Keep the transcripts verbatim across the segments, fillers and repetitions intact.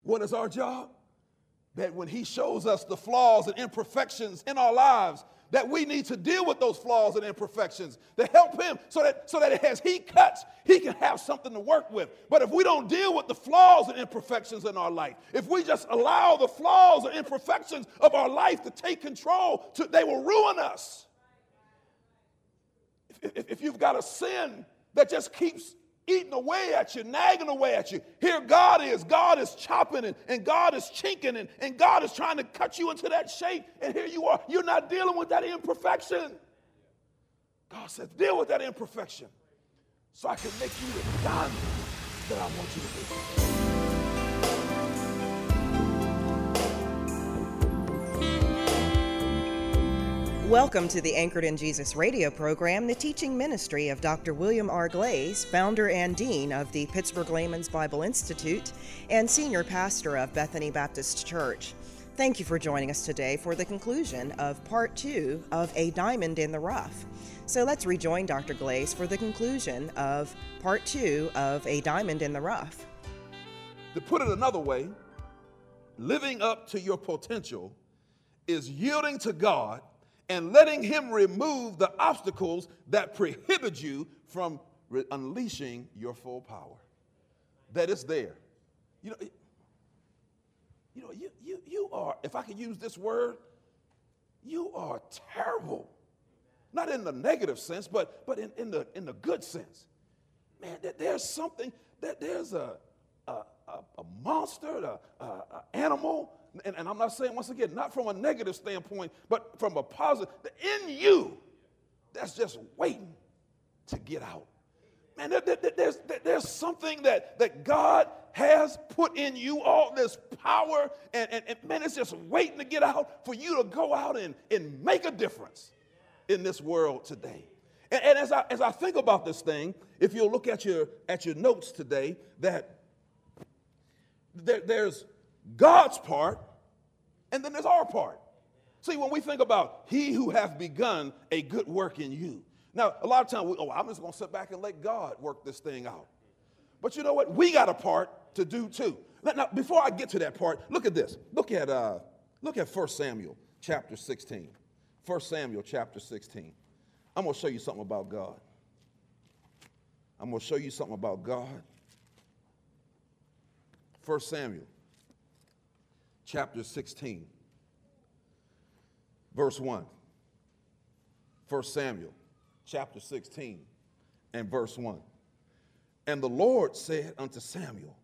What is our job? That when he shows us the flaws and imperfections in our lives, that we need to deal with those flaws and imperfections to help him so that, so that as he cuts, he can have something to work with. But if we don't deal with the flaws and imperfections in our life, if we just allow the flaws and imperfections of our life to take control, to, they will ruin us. If, if, if you've got a sin that just keeps eating away at you, nagging away at you. Here God is. God is chopping and, and God is chinking and, and God is trying to cut you into that shape. And here you are. You're not dealing with that imperfection. God says, deal with that imperfection so I can make you the diamond that I want you to be. Welcome to the Anchored in Jesus radio program, the teaching ministry of Doctor William R. Glaze, founder and dean of the Pittsburgh Layman's Bible Institute and senior pastor of Bethany Baptist Church. Thank you for joining us today for the conclusion of part two of A Diamond in the Rough. So let's rejoin Doctor Glaze for the conclusion of part two of A Diamond in the Rough. To put it another way, living up to your potential is yielding to God and letting him remove the obstacles that prohibit you from re- unleashing your full power. That is there. You know, you know, you, you, you are, if I could use this word, you are terrible. Not in the negative sense, but, but in, in, the, in the good sense. Man, that there's something, that there's a, a, a, a monster, an animal. And, and I'm not saying, once again, not from a negative standpoint, but from a positive, in you, that's just waiting to get out. Man, there, there, there's, there, there's something that, that God has put in you, all this power, and, and, and man, it's just waiting to get out for you to go out and, and make a difference in this world today. And, and as I as I think about this thing, if you'll look at your, at your notes today, that there, there's God's part, and then there's our part. See, when we think about he who hath begun a good work in you. Now, a lot of times, we, oh, I'm just going to sit back and let God work this thing out. But you know what? We got a part to do too. Now, now before I get to that part, look at this. Look at uh, look at First Samuel chapter sixteen. First Samuel chapter sixteen. I'm going to show you something about God. I'm going to show you something about God. First Samuel chapter sixteen, verse one. First Samuel chapter sixteen and verse one. And the Lord said unto Samuel,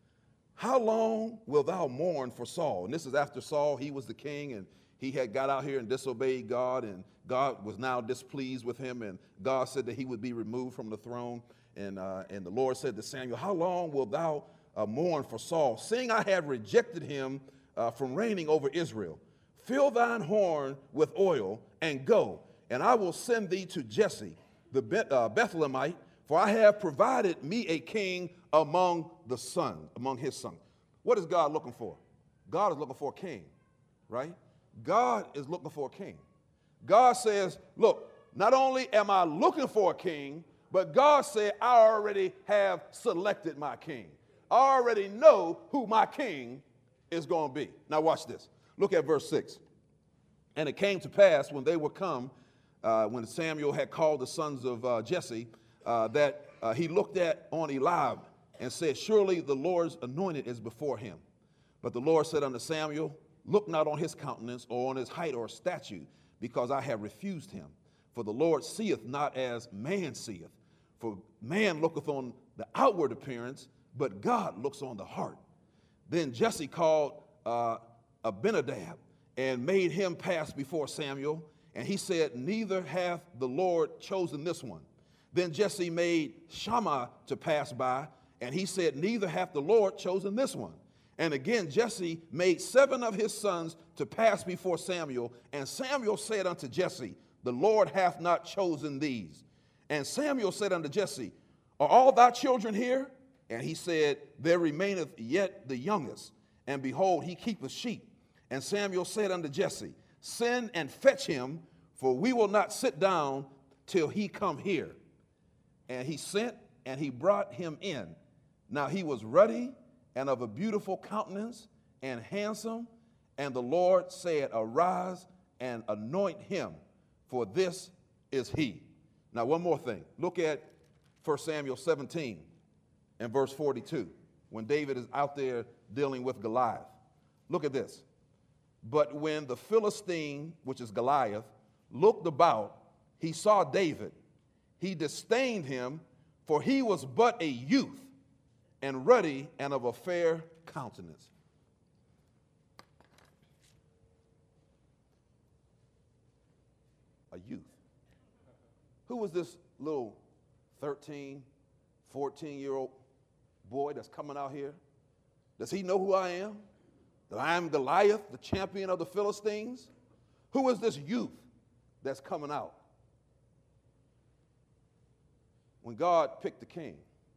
how long wilt thou mourn for Saul? And this is after Saul, he was the king, and he had got out here and disobeyed God, and God was now displeased with him, and God said that he would be removed from the throne. And, uh, and the Lord said to Samuel, how long wilt thou uh, mourn for Saul, seeing I have rejected him uh, from reigning over Israel? Fill thine horn with oil, and go, and I will send thee to Jesse the Beth- uh, Bethlehemite, for I have provided me a king among the sons, among his sons. What is God looking for? God is looking for a king, right? God is looking for a king. God says, look, not only am I looking for a king, but God said, I already have selected my king. I already know who my king is going to be. Now watch this. Look at verse six. And it came to pass when they were come, uh, when Samuel had called the sons of uh, Jesse, uh, that uh, he looked at on Eliab and said, surely the Lord's anointed is before him. But the Lord said unto Samuel, look not on his countenance or on his height or statue, because I have refused him. For the Lord seeth not as man seeth. For man looketh on the outward appearance, but God looks on the heart. Then Jesse called uh, Abinadab and made him pass before Samuel. And he said, neither hath the Lord chosen this one. Then Jesse made Shammah to pass by, and he said, neither hath the Lord chosen this one. And again Jesse made seven of his sons to pass before Samuel. And Samuel said unto Jesse, the Lord hath not chosen these. And Samuel said unto Jesse, are all thy children here? And he said, there remaineth yet the youngest, and behold, he keepeth sheep. And Samuel said unto Jesse, send and fetch him, for we will not sit down till he come here. And he sent, and he brought him in. Now he was ruddy and of a beautiful countenance, and handsome. And the Lord said, arise and anoint him, for this is he. Now, one more thing. Look at First Samuel seventeen and verse forty-two, when David is out there dealing with Goliath. Look at this. But when the Philistine, which is Goliath, looked about, he saw David. He disdained him, for he was but a youth, and ruddy and of a fair countenance. A youth. Who was this little thirteen, fourteen-year-old boy that's coming out here? Does he know who I am? That I am Goliath, the champion of the Philistines? Who is this youth that's coming out? When God picked the king,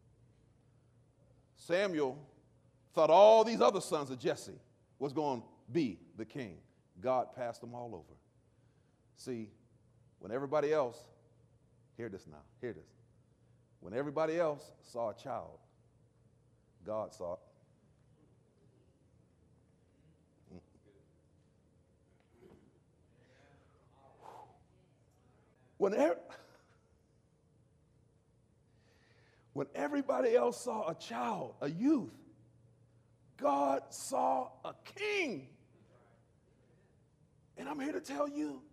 Samuel thought all these other sons of Jesse was going to be the king. God passed them all over. See, when everybody else, hear this now, hear this. When everybody else saw a child, God saw it. When, er- when everybody else saw a child, a youth, God saw a king. And I'm here to tell you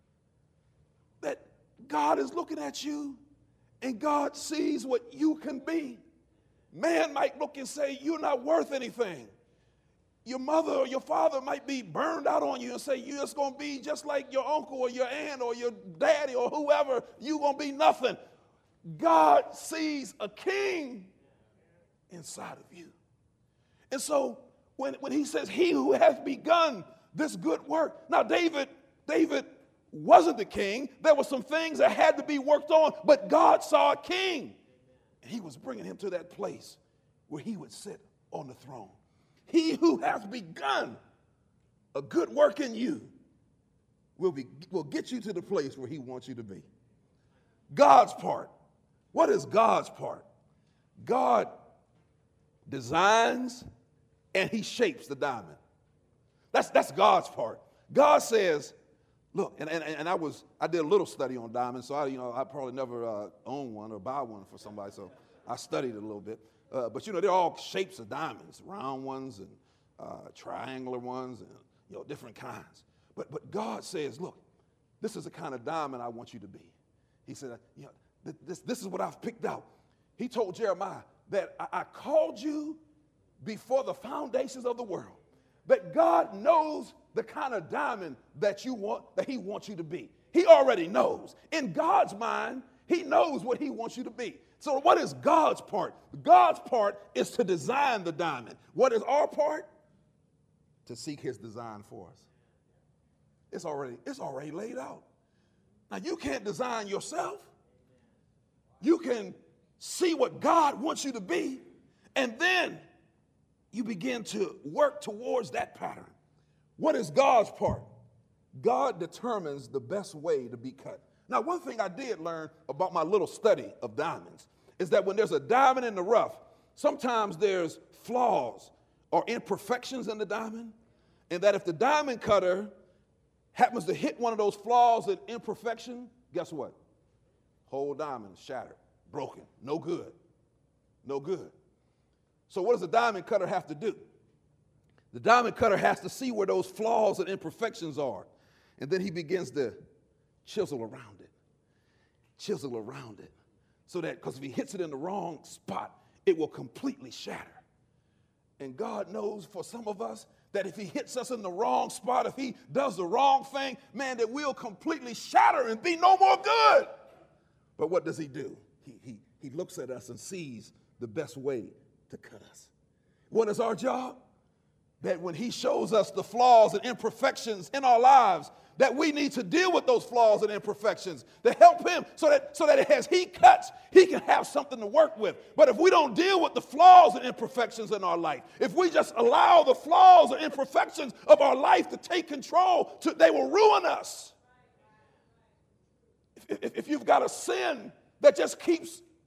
that God is looking at you and God sees what you can be. Man might look and say, you're not worth anything. Your mother or your father might be burned out on you and say, you're just going to be just like your uncle or your aunt or your daddy or whoever. You're going to be nothing. God sees a king inside of you. And so when, when he says, he who has begun this good work. Now, David, David wasn't the king. There were some things that had to be worked on, but God saw a king. And he was bringing him to that place where he would sit on the throne. He who has begun a good work in you will, be, will get you to the place where he wants you to be. God's part. What is God's part? God designs and he shapes the diamond. That's, that's God's part. God says, look, and, and, and I was I did a little study on diamonds, so I, you know, I probably never uh, own one or buy one for somebody, so I studied it a little bit. Uh, but, you know, they're all shapes of diamonds, round ones and uh, triangular ones and, you know, different kinds. But but God says, look, this is the kind of diamond I want you to be. He said, you know, th- this, this is what I've picked out. He told Jeremiah that I, I called you before the foundations of the world, that God knows the kind of diamond that you want, that he wants you to be. He already knows. In God's mind, he knows what he wants you to be. So what is God's part? God's part is to design the diamond. What is our part? To seek his design for us. It's already, it's already laid out. Now, you can't design yourself. You can see what God wants you to be, and then you begin to work towards that pattern. What is God's part? God determines the best way to be cut. Now, one thing I did learn about my little study of diamonds is that when there's a diamond in the rough, sometimes there's flaws or imperfections in the diamond, and that if the diamond cutter happens to hit one of those flaws and imperfection, guess what? Whole diamond is shattered, broken, no good, no good. So what does the diamond cutter have to do? The diamond cutter has to see where those flaws and imperfections are, and then he begins to chisel around it, chisel around it, so that, because if he hits it in the wrong spot, it will completely shatter. And God knows for some of us that if he hits us in the wrong spot, if he does the wrong thing, man, that we'll completely shatter and be no more good. But what does he do? He, he, he looks at us and sees the best way to cut us. What is our job? That when he shows us the flaws and imperfections in our lives, that we need to deal with those flaws and imperfections to help him so that, so that as he cuts, he can have something to work with. But if we don't deal with the flaws and imperfections in our life, if we just allow the flaws and imperfections of our life to take control, to, they will ruin us. If, if, if you've got a sin that just keeps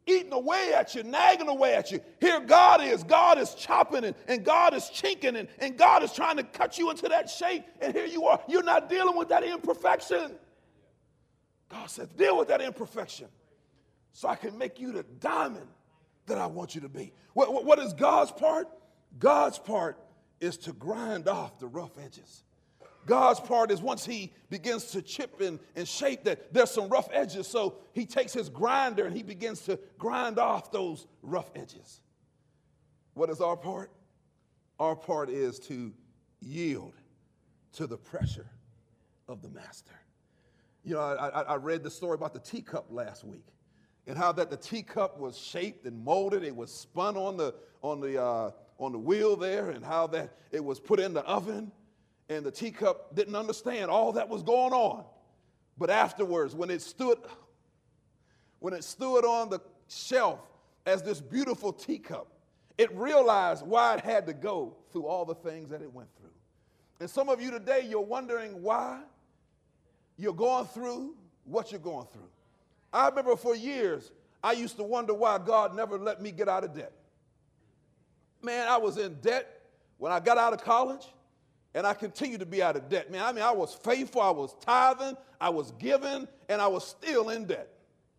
eating away at you, nagging away at you. Here God is. God is chopping and, and God is chinking and, and God is trying to cut you into that shape. And here you are. You're not dealing with that imperfection. God said, deal with that imperfection so I can make you the diamond that I want you to be. What, what, what is God's part? God's part is to grind off the rough edges. God's part is once he begins to chip and, and shape that there's some rough edges, so he takes his grinder and he begins to grind off those rough edges. What is our part? Our part is to yield to the pressure of the master. You know, I, I, I read the story about the teacup last week and how that the teacup was shaped and molded. It was spun on the, on the, uh, on the wheel there, and how that it was put in the oven. And the teacup didn't understand all that was going on. But afterwards, when it stood, when it stood on the shelf as this beautiful teacup, it realized why it had to go through all the things that it went through. And some of you today, you're wondering why you're going through what you're going through. I remember for years, I used to wonder why God never let me get out of debt. Man, I was in debt when I got out of college. And I continue to be out of debt. Man, I mean, I was faithful, I was tithing, I was giving, and I was still in debt.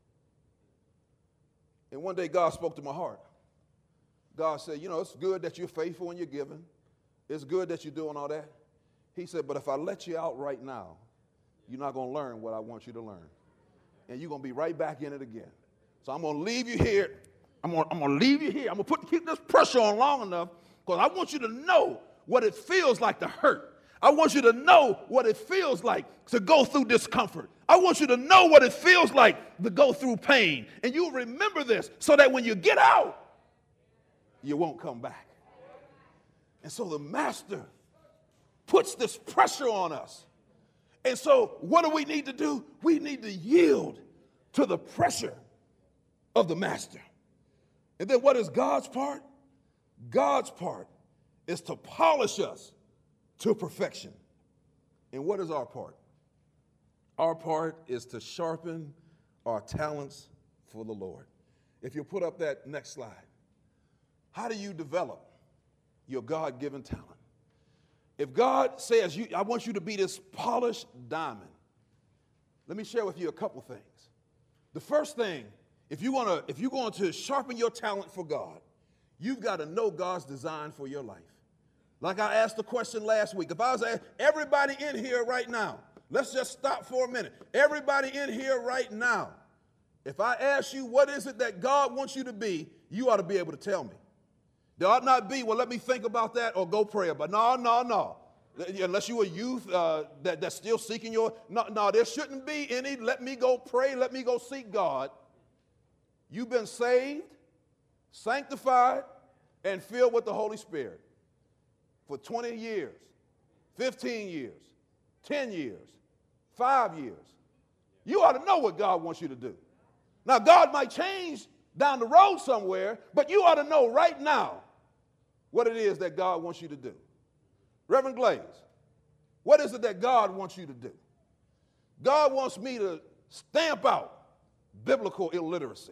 And one day God spoke to my heart. God said, you know, it's good that you're faithful and you're giving. It's good that you're doing all that. He said, but if I let you out right now, you're not going to learn what I want you to learn. And you're going to be right back in it again. So I'm going to leave you here. I'm going I'm to leave you here. I'm going to put keep this pressure on long enough because I want you to know what it feels like to hurt. I want you to know what it feels like to go through discomfort. I want you to know what it feels like to go through pain. And you'll remember this so that when you get out, you won't come back. And so the master puts this pressure on us. And so what do we need to do? We need to yield to the pressure of the master. And then what is God's part? God's part is to polish us to perfection. And what is our part? Our part is to sharpen our talents for the Lord. If you put up that next slide, how do you develop your God-given talent? If God says, you, I want you to be this polished diamond, let me share with you a couple things. The first thing, if you want to, if you're going to sharpen your talent for God, you've got to know God's design for your life. Like I asked the question last week. If I was asked, everybody in here right now, let's just stop for a minute. Everybody in here right now, if I ask you what is it that God wants you to be, you ought to be able to tell me. There ought not be, well, let me think about that or go pray about it. No, no, no. Unless you're a youth uh, that, that's still seeking your, no, no, there shouldn't be any, let me go pray, let me go seek God. You've been saved, sanctified, and filled with the Holy Spirit for twenty years, fifteen years, ten years, five years. You ought to know what God wants you to do. Now, God might change down the road somewhere, but you ought to know right now what it is that God wants you to do. Reverend Glaze, what is it that God wants you to do? God wants me to stamp out biblical illiteracy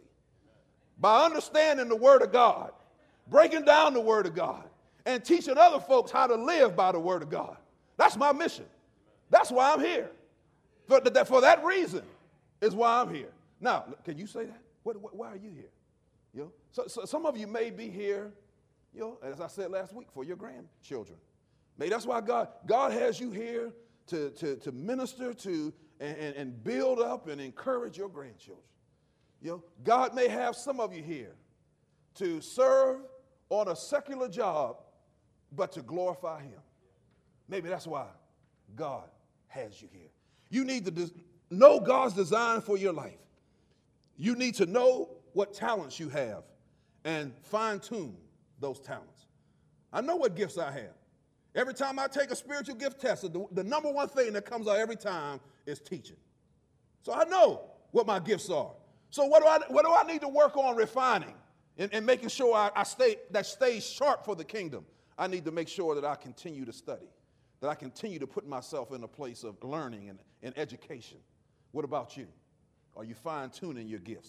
by understanding the Word of God, breaking down the Word of God, and teaching other folks how to live by the Word of God. That's my mission. That's why I'm here. For that, for that reason is why I'm here. Now, can you say that? What, what, why are you here? You know, so, so some of you may be here, you know, as I said last week, for your grandchildren. Maybe that's why God, God has you here to, to, to minister to and, and, and build up and encourage your grandchildren. You know, God may have some of you here to serve on a secular job, but to glorify Him. Maybe that's why God has you here. You need to des- know God's design for your life. You need to know what talents you have and fine-tune those talents. I know what gifts I have. Every time I take a spiritual gift test, the, the number one thing that comes out every time is teaching. So I know what my gifts are. So what do I, what do I need to work on refining and, and making sure I, I stay, that stays sharp for the kingdom? I need to make sure that I continue to study, that I continue to put myself in a place of learning and, and education. What about you? Are you fine-tuning your gifts?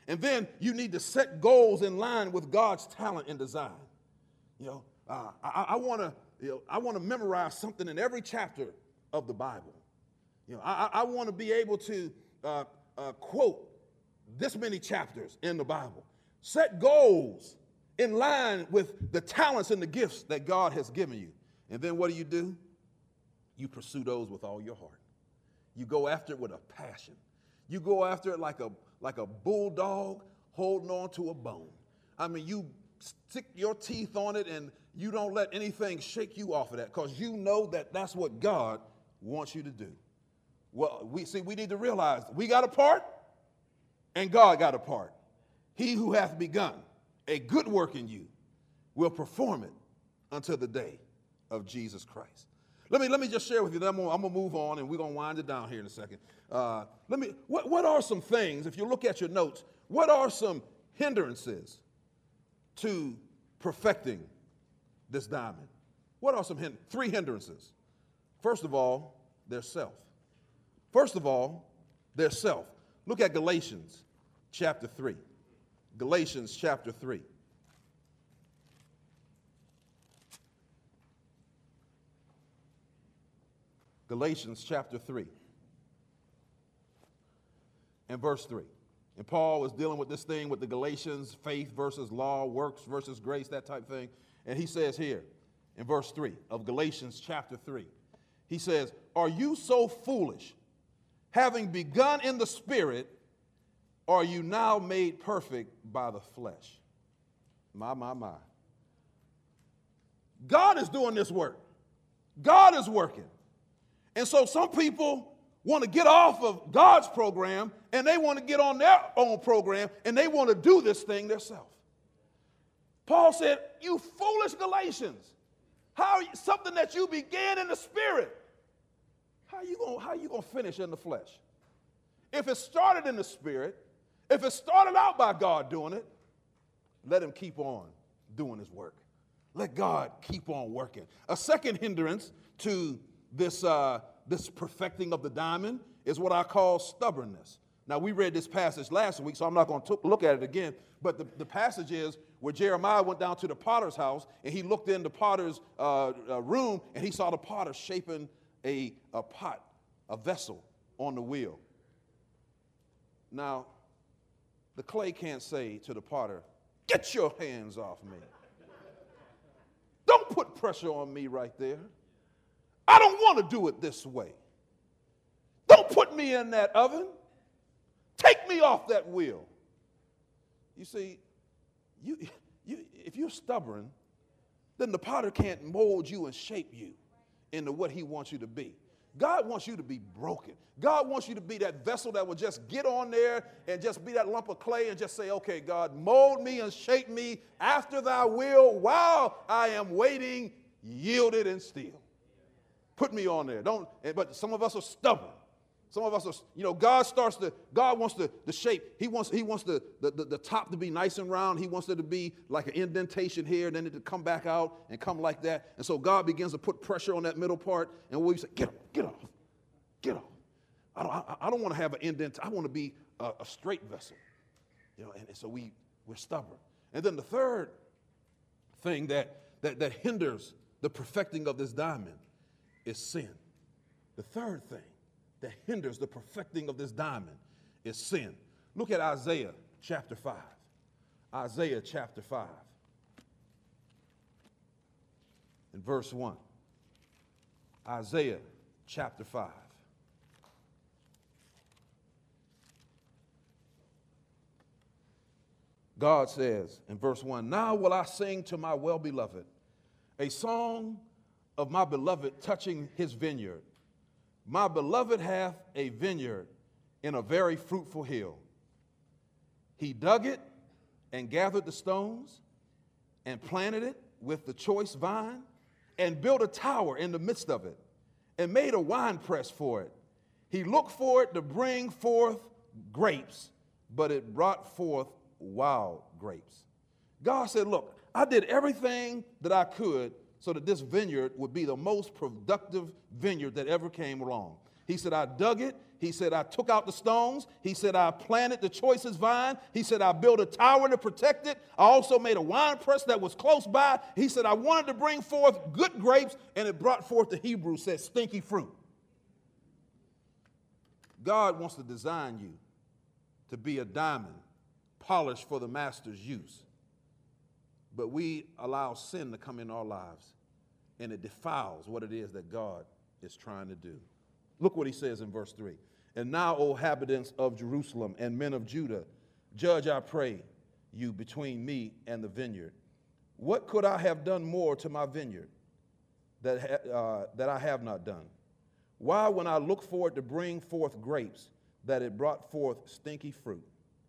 And then you need to set goals in line with God's talent and design. You know, uh, I, I want to, you know, I want to memorize something in every chapter of the Bible. You know, I, I want to be able to uh, uh, quote this many chapters in the Bible. Set goals in line with the talents and the gifts that God has given you. And then what do you do? You pursue those with all your heart. You go after it with a passion. You go after it like a like a bulldog holding on to a bone. I mean, you stick your teeth on it and you don't let anything shake you off of that, because you know that that's what God wants you to do. Well, we see, we need to realize we got a part and God got a part. He who hath begun a good work in you will perform it until the day of Jesus Christ. Let me, let me just share with you, then I'm going to move on and we're going to wind it down here in a second. Uh, let me, what, what are some things, if you look at your notes, what are some hindrances to perfecting this diamond? What are some hin- three hindrances? First of all, there's self. First of all, there's self. Look at Galatians chapter three. Galatians chapter three. Galatians chapter three and verse three. And Paul was dealing with this thing with the Galatians, faith versus law, works versus grace, that type thing. And he says here in verse three of Galatians chapter three, he says, "Are you so foolish? Having begun in the spirit, are you now made perfect by the flesh?" My, my, my. God is doing this work. God is working. And so some people want to get off of God's program and they want to get on their own program and they want to do this thing themselves. Paul said, "You foolish Galatians, how something that you began in the spirit, how you gonna how you gonna finish in the flesh? If it started in the spirit, if it started out by God doing it, let him keep on doing his work. Let God keep on working." A second hindrance to this, uh, this perfecting of the diamond is what I call stubbornness. Now, we read this passage last week, so I'm not going to look at it again, but the, the passage is where Jeremiah went down to the potter's house, and he looked in the potter's uh, uh, room, and he saw the potter shaping a, a pot, a vessel on the wheel. Now, the clay can't say to the potter, "Get your hands off me. Don't put pressure on me right there. I don't want to do it this way. Don't put me in that oven. Take me off that wheel." You see, you, you, if you're stubborn, then the potter can't mold you and shape you into what he wants you to be. God wants you to be broken. God wants you to be that vessel that will just get on there and just be that lump of clay and just say, "Okay, God, mold me and shape me after thy will while I am waiting, yielded and still. Put me on there." Don't. But some of us are stubborn. Some of us are, you know, God starts to, God wants to, the shape. He wants, he wants the, the, the, the top to be nice and round. He wants it to be like an indentation here, and then it to come back out and come like that. And so God begins to put pressure on that middle part, and we say, "Get off, get off, get off. I don't, I, I don't want to have an indent. I want to be a, a straight vessel." You know, and, and so we, we're stubborn. And then the third thing that, that, that hinders the perfecting of this diamond is sin. The third thing that hinders the perfecting of this diamond is sin. Look at Isaiah chapter five. Isaiah chapter five. In verse one. Isaiah chapter five. God says in verse one, "Now will I sing to my well-beloved a song of my beloved touching his vineyard. My beloved hath a vineyard in a very fruitful hill. He dug it and gathered the stones and planted it with the choice vine and built a tower in the midst of it and made a winepress for it. He looked for it to bring forth grapes, but it brought forth wild grapes." God said, "Look, I did everything that I could so that this vineyard would be the most productive vineyard that ever came along." He said, I dug it. He said, I took out the stones. He said, I planted the choicest vine. He said, I built a tower to protect it. I also made a wine press that was close by. He said, I wanted to bring forth good grapes, and it brought forth, the Hebrew said, stinky fruit. God wants to design you to be a diamond, polished for the master's use. But we allow sin to come in our lives, and it defiles what it is that God is trying to do. Look what he says in verse three. And now, O inhabitants of Jerusalem and men of Judah, judge, I pray you, between me and the vineyard. What could I have done more to my vineyard that, uh, that I have not done? Why, when I looked for it to bring forth grapes, that it brought forth stinky fruit?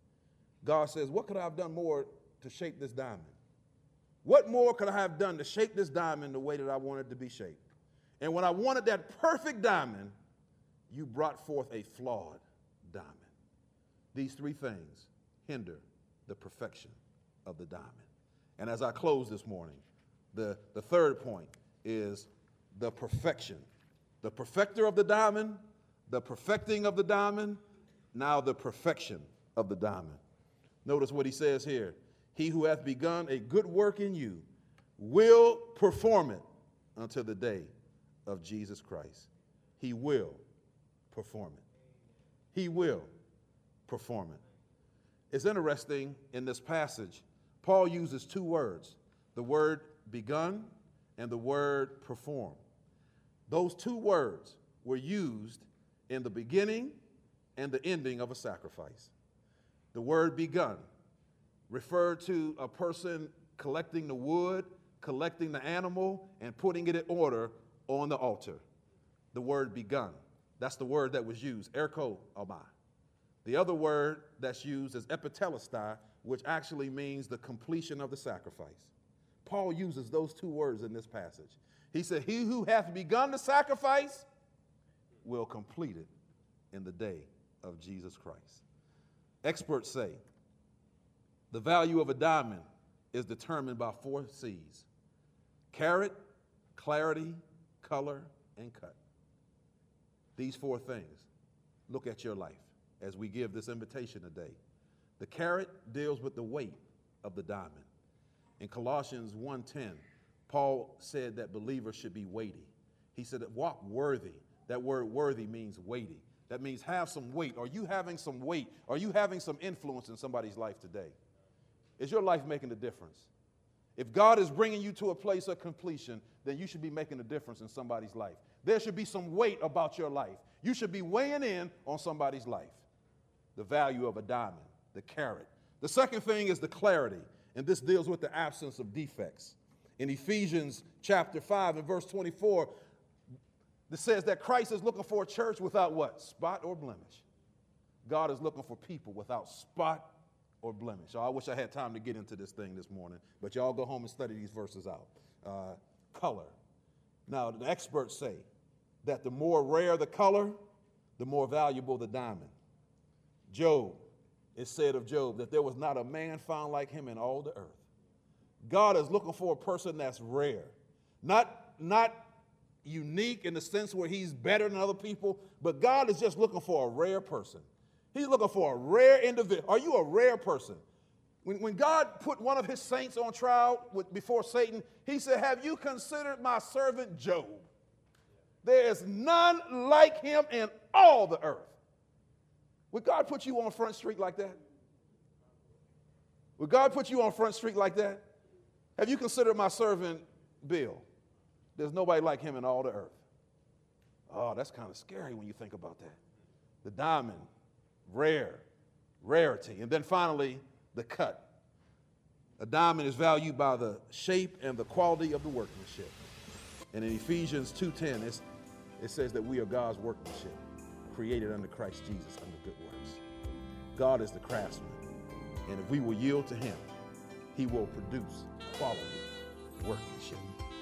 God says, what could I have done more to shape this diamond? What more could I have done to shape this diamond the way that I wanted it to be shaped? And when I wanted that perfect diamond, you brought forth a flawed diamond. These three things hinder the perfection of the diamond. And as I close this morning, the, the third point is the perfection. The perfecter of the diamond, the perfecting of the diamond, now the perfection of the diamond. Notice what he says here. He who hath begun a good work in you will perform it until the day of Jesus Christ. He will perform it. He will perform it. It's interesting in this passage, Paul uses two words, the word begun and the word perform. Those two words were used in the beginning and the ending of a sacrifice. The word begun referred to a person collecting the wood, collecting the animal, and putting it in order on the altar. The word begun. That's the word that was used, erko amai. The other word that's used is epitelestai, which actually means the completion of the sacrifice. Paul uses those two words in this passage. He said, he who hath begun the sacrifice will complete it in the day of Jesus Christ. Experts say the value of a diamond is determined by four C's: carat, clarity, color, and cut. These four things look at your life as we give this invitation today. The carat deals with the weight of the diamond. In Colossians one ten, Paul said that believers should be weighty. He said that walk worthy. That word worthy means weighty. That means have some weight. Are you having some weight? Are you having some influence in somebody's life today? Is your life making a difference? If God is bringing you to a place of completion, then you should be making a difference in somebody's life. There should be some weight about your life. You should be weighing in on somebody's life. The value of a diamond, the carat. The second thing is the clarity, and this deals with the absence of defects. In Ephesians chapter five and verse twenty-four, it says that Christ is looking for a church without what? Spot or blemish. God is looking for people without spot or blemish. So I wish I had time to get into this thing this morning, but y'all go home and study these verses out. Uh, color. Now, the experts say that the more rare the color, the more valuable the diamond. Job, it said of Job that there was not a man found like him in all the earth. God is looking for a person that's rare, not, not unique in the sense where he's better than other people, but God is just looking for a rare person. He's looking for a rare individual. Are you a rare person? When, when God put one of his saints on trial with, before Satan, he said, have you considered my servant Job? There is none like him in all the earth. Would God put you on Front Street like that? Would God put you on Front Street like that? Have you considered my servant Bill? There's nobody like him in all the earth. Oh, that's kind of scary when you think about that. The diamond, rare, rarity. And then finally, the cut. A diamond is valued by the shape and the quality of the workmanship. And in Ephesians two ten, it's, it says that we are God's workmanship, created under Christ Jesus unto good works. God is the craftsman, and if we will yield to him, he will produce quality workmanship.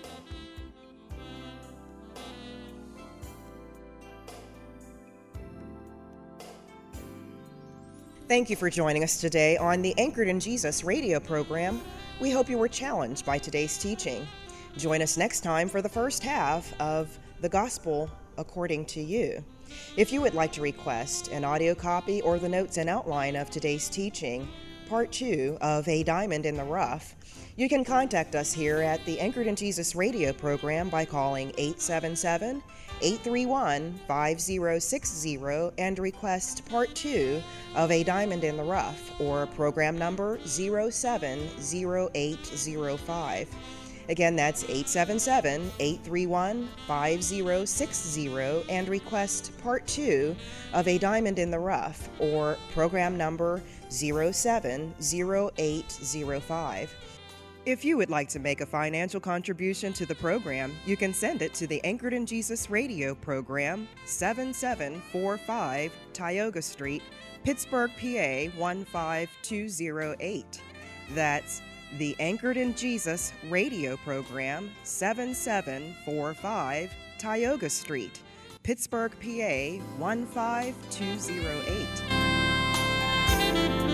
Thank you for joining us today on the Anchored in Jesus radio program. We hope you were challenged by today's teaching. Join us next time for the first half of The Gospel According to You. If you would like to request an audio copy or the notes and outline of today's teaching, part two of A Diamond in the Rough, you can contact us here at the Anchored in Jesus radio program by calling eight seven seven, eight three one, five zero six zero and request part two of A Diamond in the Rough, or program number zero seven zero eight zero five. Again, that's eight seven seven, eight three one, five zero six zero and request part two of A Diamond in the Rough, or program number zero seven zero eight zero five. If you would like to make a financial contribution to the program, you can send it to the Anchored in Jesus radio program, seven seven four five Tioga Street, Pittsburgh, P A one five two zero eight. That's the Anchored in Jesus radio program, seven seven four five Tioga Street, Pittsburgh, P A one five two zero eight.